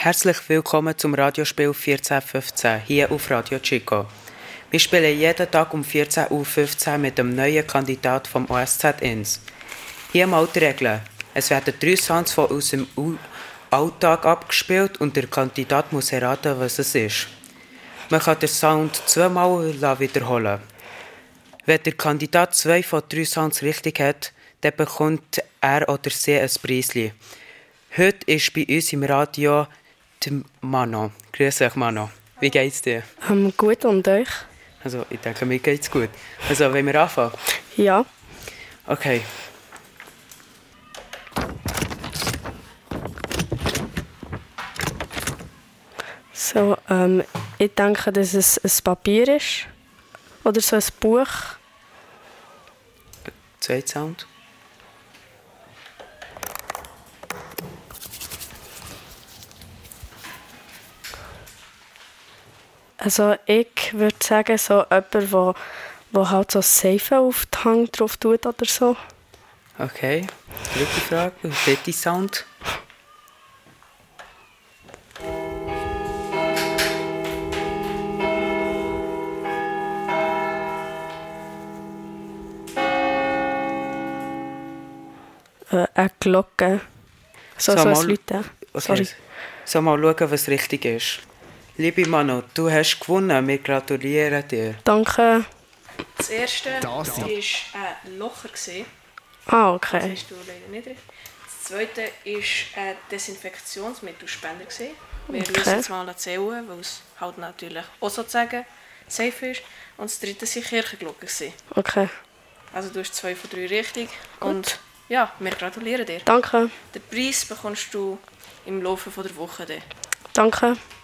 Herzlich willkommen zum Radiospiel 1415 hier auf Radio Chico. Wir spielen jeden Tag um 14:15 Uhr mit dem neuen Kandidat vom OSZ Inns. Hier mal die Regeln. Es werden 3 Sounds von aus dem Alltag abgespielt und der Kandidat muss erraten, was es ist. Man kann den Sound 2-mal wiederholen. Wenn der Kandidat 2 von 3 Sounds richtig hat, dann bekommt er oder sie ein Preisli. Heute ist bei uns im Radio die Mano. Grüß euch, Mano. Wie geht's dir? Gut, und euch? Also, ich denke, mir geht's gut. Also, wollen wir anfangen? Ja. Okay. So, ich denke, dass es ein Papier ist. Oder so ein Buch. Zweiter Sound. Also ich würde sagen, so jemand, der halt so Seife auf die Hand drauf tut oder so. Okay. Dritte Frage. Dritter Sound. Eine Glocke. So mal- ein Läuten. Okay. Sorry. So, mal schauen, was richtig ist. Liebe Mano, du hast gewonnen. Wir gratulieren dir. Danke. Das erste war ein Locher. Das Okay. hast du leider nicht richtig. Das zweite war ein Desinfektionsmittelspender. Wir Okay. müssen jetzt mal erzählen, weil es halt natürlich auch sozusagen safe ist. Und das dritte waren Kirchenglocken. Okay. Also du hast 2 von 3 richtig. Und ja, wir gratulieren dir. Danke. Den Preis bekommst du im Laufe der Woche. Dann. Danke.